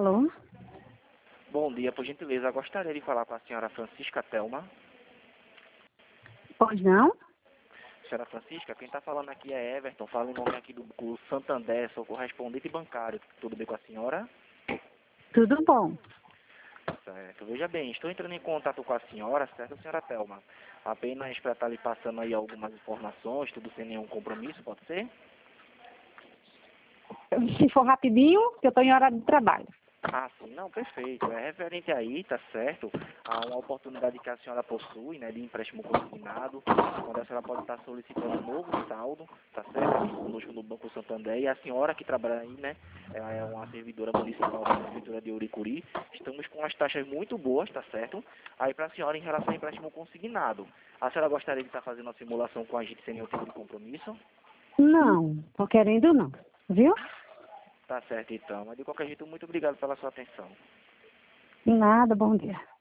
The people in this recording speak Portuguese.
Alô? Bom dia, por gentileza. Eu gostaria de falar com a senhora Francisca Thelma. Pois não? Senhora Francisca, quem está falando aqui é Everton. Fala em nome aqui do Santander, sou correspondente bancário. Tudo bem com a senhora? Tudo bom. Certo. Veja bem, estou entrando em contato com a senhora, certo, senhora Thelma? Apenas para estar lhe passando aí algumas informações, tudo sem nenhum compromisso, pode ser? Se for rapidinho, que eu estou em hora de trabalho. Ah, sim, não, perfeito. É referente aí, tá certo, a uma oportunidade que a senhora possui, né, de empréstimo consignado, onde a senhora pode estar solicitando um novo saldo, tá certo, aqui conosco no Banco Santander, e a senhora que trabalha aí, né, é uma servidora municipal da Prefeitura de Uricuri, estamos com as taxas muito boas, tá certo, aí para a senhora em relação ao empréstimo consignado. A senhora gostaria de estar fazendo uma simulação com a gente sem nenhum tipo de compromisso? Não, tô querendo não. Viu? Tá certo, então. Mas de qualquer jeito, muito obrigado pela sua atenção. Nada, bom dia.